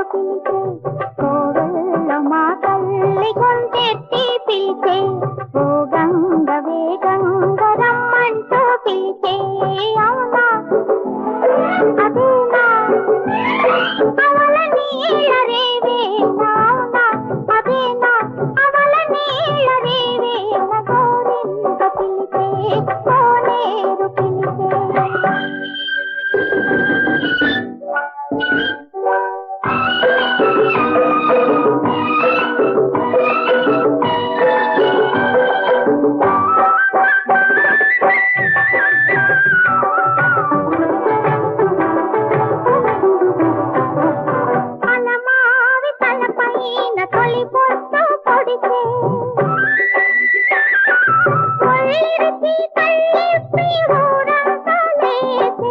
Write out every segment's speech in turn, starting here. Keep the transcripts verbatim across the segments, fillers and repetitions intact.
పిలిచే కోవెల్లో మా తల్లి గొంతెత్తి పిలిచే ఓ గంగ వేగంగ రమ్మంటూ పిలిచే అవునా అదేనా అవల నీళ్ళ రేవేనా అవునా అదేనా అవల నీళ్ళ రేవేన గోరింక పిలిచే కోనేరు పిలిచే అలమావి తలపైన తొలి పొట్టు పొడిచే ఒళ్ళిరిచి కళ్ళిప్పి ఊరంతా లేచే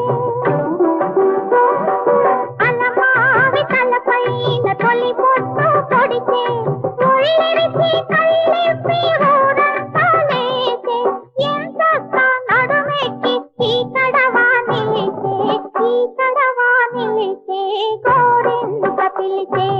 అలమావి తలపైన తొలి పొట్టు పొడిచే ఒళ్ళిరిచి కళ్ళిప్పి ఊరంతా లేచే ఎంతక్క నడుమెక్కి ఈ కడవా నిలిచే ఈ కడవా నిలిచే గోరింక పిలిచే